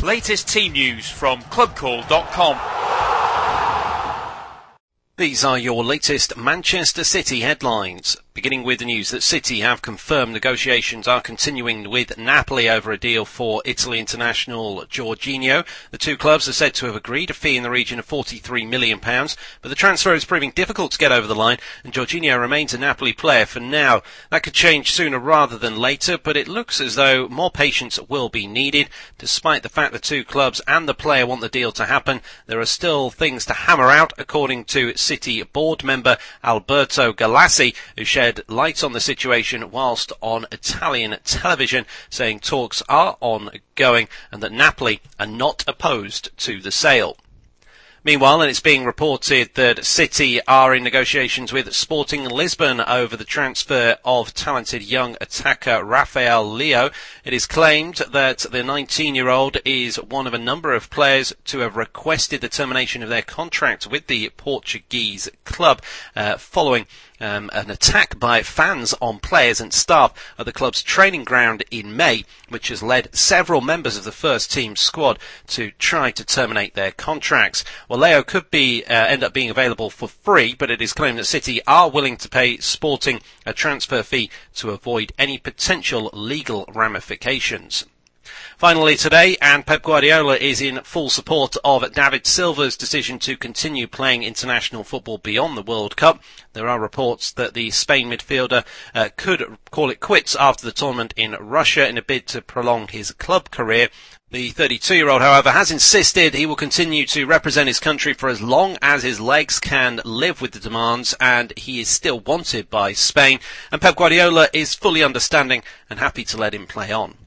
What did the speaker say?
Latest team news from clubcall.com. These are your latest Manchester City headlines. Beginning with the news that City have confirmed negotiations are continuing with Napoli over a deal for Italy international Jorginho. The two clubs are said to have agreed a fee in the region of £43 million, but the transfer is proving difficult to get over the line, and Jorginho remains a Napoli player for now. That could change sooner rather than later, but it looks as though more patience will be needed. Despite the fact the two clubs and the player want the deal to happen, there are still things to hammer out, according to City board member Alberto Galassi, who shed light on the situation whilst on Italian television, saying talks are ongoing and that Napoli are not opposed to the sale. Meanwhile, and it's being reported that City are in negotiations with Sporting Lisbon over the transfer of talented young attacker Rafael Leo. It is claimed that the 19-year-old is one of a number of players to have requested the termination of their contract with the Portuguese club following an attack by fans on players and staff at the club's training ground in May, which has led several members of the first team squad to try to terminate their contracts. Well, Leo could end up being available for free, but it is claimed that City are willing to pay Sporting a transfer fee to avoid any potential legal ramifications. Finally today, and Pep Guardiola is in full support of David Silva's decision to continue playing international football beyond the World Cup. There are reports that the Spain midfielder could call it quits after the tournament in Russia in a bid to prolong his club career. The 32-year-old, however, has insisted he will continue to represent his country for as long as his legs can live with the demands, and he is still wanted by Spain. And Pep Guardiola is fully understanding and happy to let him play on.